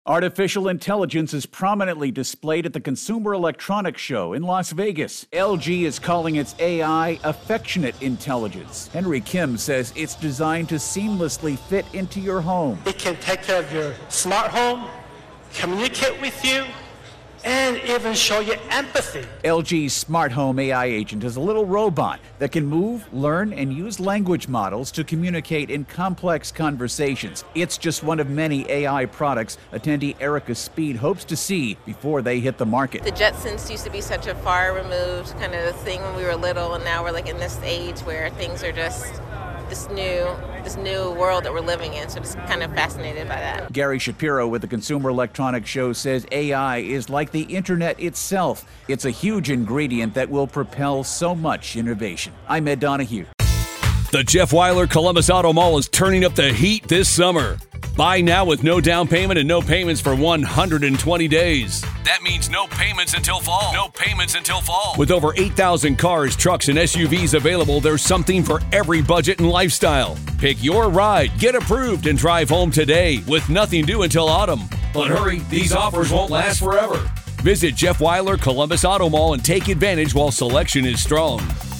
Artificial intelligence is prominently displayed at the Consumer Electronics Show in Las Vegas. LG is calling its AI affectionate intelligence. Henry Kim says it's designed to seamlessly fit into your home. It can take care of your smart home, communicate with you, and even show you empathy. LG's Smart Home AI agent is a little robot that can move, learn, and use language models to communicate in complex conversations. It's just one of many AI products attendee Erica Speed hopes to see before they hit the market. The Jetsons used to be such a far removed kind of thing when we were little, and now we're like in this age where things are just this new world that we're living in, so just kind of fascinated by that. Gary Shapiro with the Consumer Electronics Show says AI is like the internet itself. It's a huge ingredient that will propel so much innovation. I'm Ed Donahue. The Jeff Weiler Columbus Auto Mall is turning up the heat this summer. Buy now with no down payment and no payments for 120 days. That means no payments until fall. No payments until fall. With over 8,000 cars, trucks, and SUVs available, there's something for every budget and lifestyle. Pick your ride, get approved, and drive home today with nothing due until autumn. But hurry, these offers won't last forever. Visit Jeff Weiler Columbus Auto Mall and take advantage while selection is strong.